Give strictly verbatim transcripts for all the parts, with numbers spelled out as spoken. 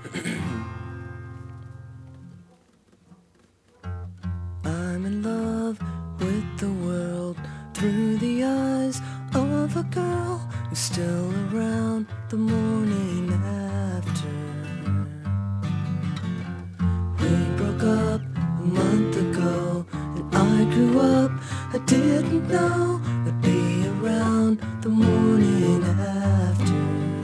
I'm in love with the world through the eyes of a girl who's still around the morning after. We broke up a month ago and I grew up. I didn't know I'd be around the morning after.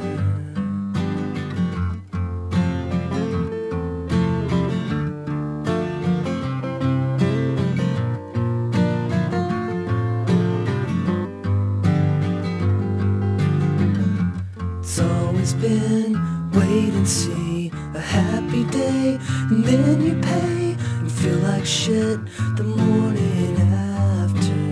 It's always been wait and see, a happy day, and then you pay and feel like shit the morning after.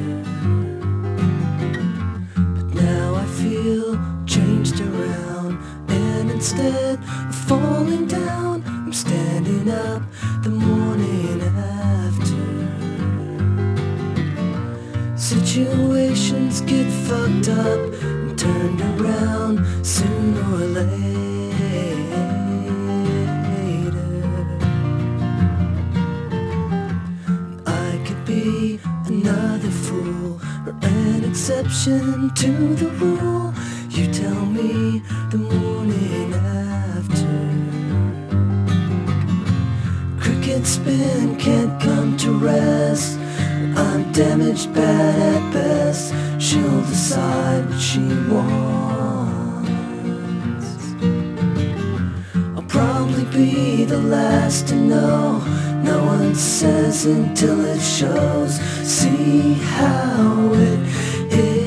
But now I feel changed around, and instead of falling down, I'm standing up the morning after. Situations get fucked up and turned around sooner or later. I could be another fool or an exception to the rule. You tell me the morning after. Cricket spin can't come to rest. I'm damaged, bad at best. She'll decide what she wants. I'll probably be the last to know. No one says until it shows. See how it is.